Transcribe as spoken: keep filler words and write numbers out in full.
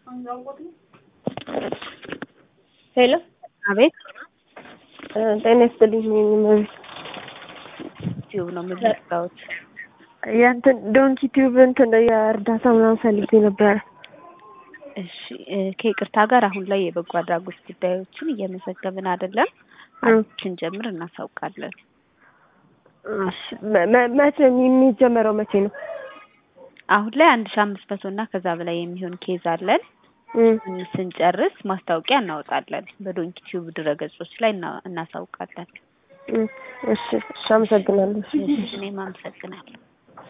ሄሎ አቤት ጤና ይስጥልኝ ማለት ቲዩብ ነው የምትሰራውት? ያንተን ዶንኪ ቲዩብ እንትን የእርዳታ ምናምን ፈልጌ ነበር። እሺ ከይቅርታ ጋር አሁን ላይ የበጎ አድራጎት ጉዳዮችን እየመዘገብን አይደለም። አዲስን ጀምር እናሳውቃለን። እሺ መቼ የሚጀመረው መቼ ነው? አሁን ላይ አንድ ሺህ አምስት መቶ እና ከዛ በላይ የሚሆን ኬዝ አለን። ስንጨርስ ማስታወቂያ እናወጣለን። በዶንኪ ቲዩብ ድረገጾች ላይ እናሳውቃለን። እሺ እሺ አመሰግናለሁ። እኔም አመሰግናለሁ።